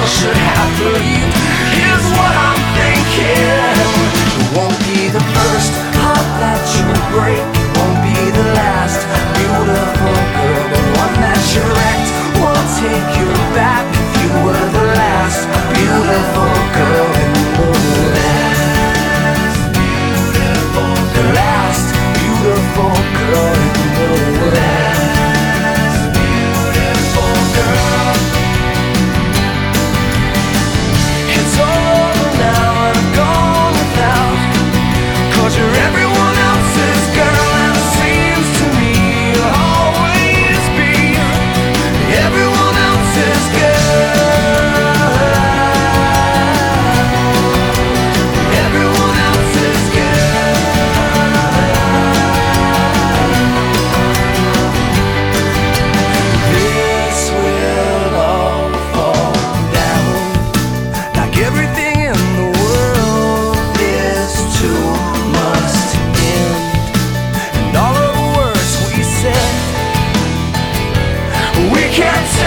should have believed. Here's what I'm thinking: it won't be the first heart that you break, it won't be the last beautiful girl. The one that you wrecked won't take you back if you were the last beautiful girl in the world. The last beautiful girl in the world. Beautiful girl. It's all over now and I'm gone without, 'cause you're everyone else's girl, and it seems to me you'll always be everyone else's girl. Everyone else's girl. This will all fall down, like everything in the world. This too must end, and all of the words we said we can't